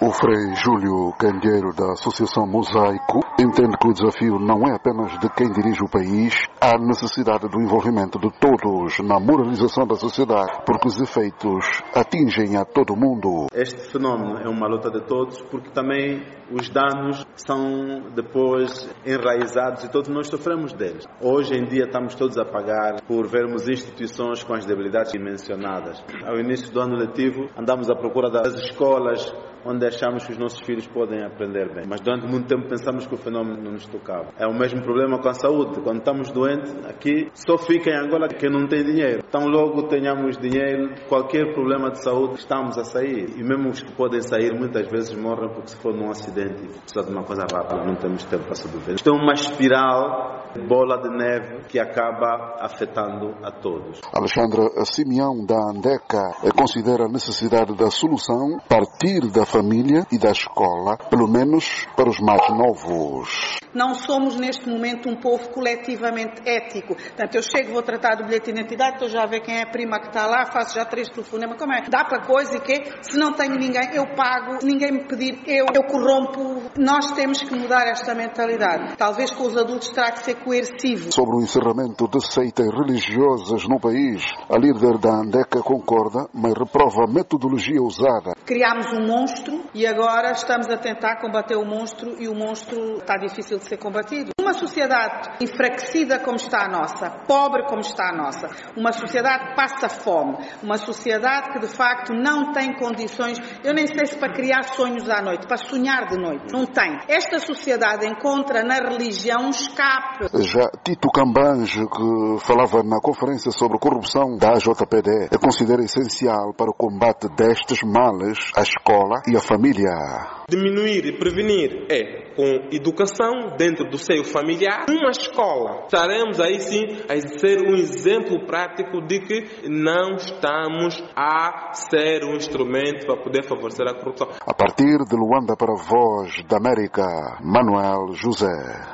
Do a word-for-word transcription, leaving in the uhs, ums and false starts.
O Frei Júlio Candeeiro, da Associação Mosaico, entende que o desafio não é apenas de quem dirige o país, há necessidade do envolvimento de todos na moralização da sociedade, porque os efeitos atingem a todo mundo. Este fenómeno é uma luta de todos, porque também os danos são depois enraizados e todos nós sofremos deles. Hoje em dia estamos todos a pagar por vermos instituições com as debilidades mencionadas. Ao início do ano letivo andamos à procura das escolas onde achamos que os nossos filhos podem aprender bem. Mas durante muito tempo pensamos que o fenómeno não nos tocava. É o mesmo problema com a saúde. Quando estamos doentes, aqui só fica em Angola quem não tem dinheiro. Então logo tenhamos dinheiro, qualquer problema de saúde, estamos a sair. E mesmo os que podem sair, muitas vezes morrem porque se for num acidente e precisa de uma coisa rápida, não temos tempo para sobreviver. Isto é uma espiral, bola de neve, que acaba afetando a todos. Alexandre Simeão, da Andeca, considera a necessidade da solução partir da família e da escola, pelo menos para os mais novos. Não somos neste momento um povo coletivamente ético. Portanto, eu chego, vou tratar do bilhete de identidade, estou já a ver quem é a prima que está lá, faço já três telefonemas, como é? Dá para coisa e quê? Se não tenho ninguém, eu pago, se ninguém me pedir, eu, eu corrompo. Nós temos que mudar esta mentalidade. Talvez com os adultos terá que ser coercivo. Sobre o encerramento de seitas religiosas no país, a líder da Andeca concorda, mas reprova a metodologia usada. Criámos um monstro e agora estamos a tentar combater o monstro e o monstro está difícil de ser combatido. Uma sociedade enfraquecida como está a nossa, pobre como está a nossa, uma sociedade que passa fome, uma sociedade que de facto não tem condições, eu nem sei se para criar sonhos à noite, para sonhar de noite, não tem. Esta sociedade encontra na religião um escape. Já Tito Cambange, que falava na conferência sobre corrupção da A J P D, considera essencial para o combate destes males a escola e a família. Diminuir e prevenir é com educação dentro do seio familiar. Uma escola, estaremos aí sim a ser um exemplo prático de que não estamos a ser um instrumento para poder favorecer a corrupção. A partir de Luanda para a Voz da América, Manuel José.